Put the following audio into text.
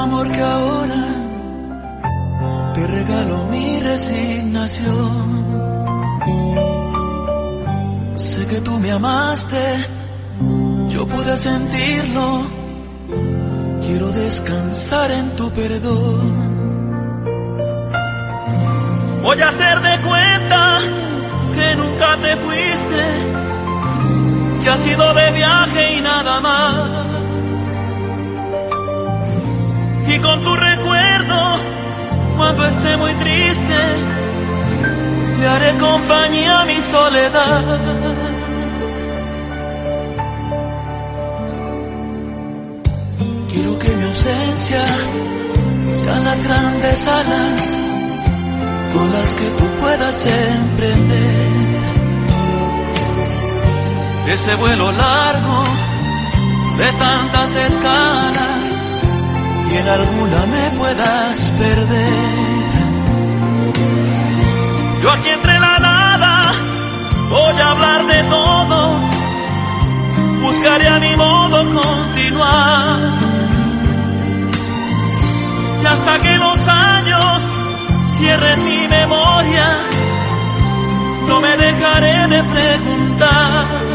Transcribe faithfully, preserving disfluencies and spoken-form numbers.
amor que ahora te regalo mi resignación. Sé que tú me amaste, yo pude sentirlo. Quiero descansar en tu perdón. Voy a hacer de cuenta que nunca te fuiste, que has ido de viaje y nada más. Y con tu recuerdo, cuando esté muy triste, le haré compañía a mi soledad. Quiero que mi ausencia sean las grandes alas con las que tú puedas emprender ese vuelo largo de tantas escalas y en alguna me puedas perder. Yo aquí entre la nada voy a hablar de todo, buscaré a mi modo continuar, y hasta que los años cierren mi memoria, no me dejaré de preguntar.